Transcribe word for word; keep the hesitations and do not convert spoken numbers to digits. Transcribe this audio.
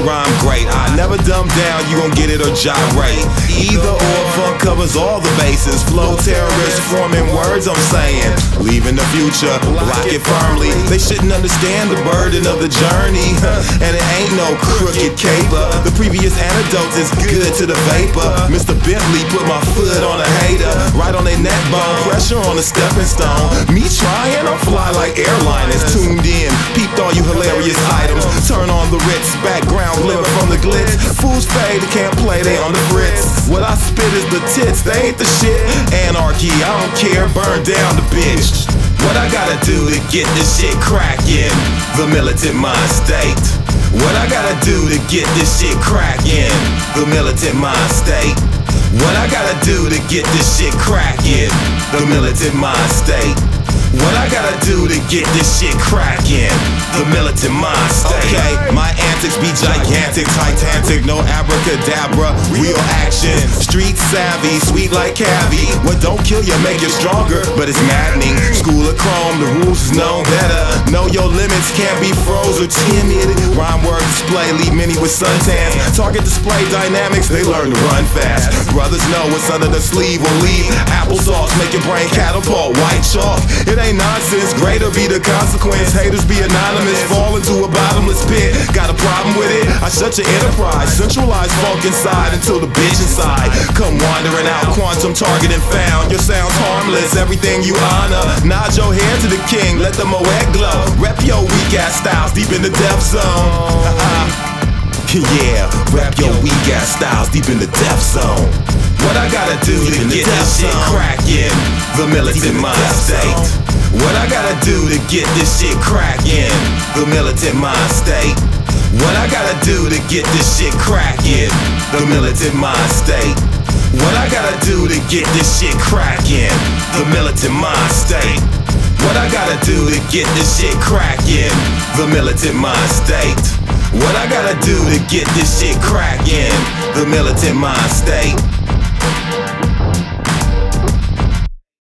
rhyme great. I never dumb down, you gon' get it or gyrate. Either or, funk covers all the bases. Flow terrorists forming words I'm saying. Leaving the future, lock it firmly. They shouldn't understand the burden of the journey. And it ain't no crooked caper. The previous antidote is good to the vapor. Mister Bentley put my foot on a hater. Right on their neck bone, pressure on the stepping stone. Me trying, I'm fly like airliners. Tuned in, peeped all you hilarious items. Turn on the Ritz, background glimmer from the glitz. Fools fade, they can't play, they on the fritz. What I spit is the tits, they ain't the shit. Anarchy, I don't care, burn down the bitch. What I gotta do to get this shit crackin'? The militant mind state. What I gotta do to get this shit crackin'? The militant mind state. What I gotta do to get this shit crackin'? The militant mind state. What I gotta do to get this shit crackin'? The militant mind state. Okay, my antics be gigantic, titanic, no abracadabra, real action. Street savvy, sweet like cavi. What don't kill you make you stronger, but it's maddening. School of Chrome, the rules is known better. Know your limits, can't be froze or timid. Rhyme word display, leave many with suntans. Target display dynamics, they learn to run fast. Brothers know what's under the sleeve will leave. Applesauce, make your brain catapult, white chalk. It ain't nonsense, greater be the consequence. Haters be anonymous, fall into a bottomless pit. Got a problem with it? I shut your enterprise. Centralize funk inside until the bitch inside come wandering out, quantum target and found. Your sound's harmless, everything you honor. Nod your head to the king, let the moet glow. Rep your weak ass styles deep in the death zone. Yeah, rep your weak ass styles deep in the death zone. What I gotta do to get this shit crackin'? The militant mind state. What I gotta do to get this shit crackin'? The militant mind state. What I gotta do to get this shit crackin'? The militant mind state. What I gotta do to get this shit crackin'? The militant mind state. What I gotta do to get this shit crackin'? The militant mind state. What I gotta do to get this shit crackin'? The militant mind state.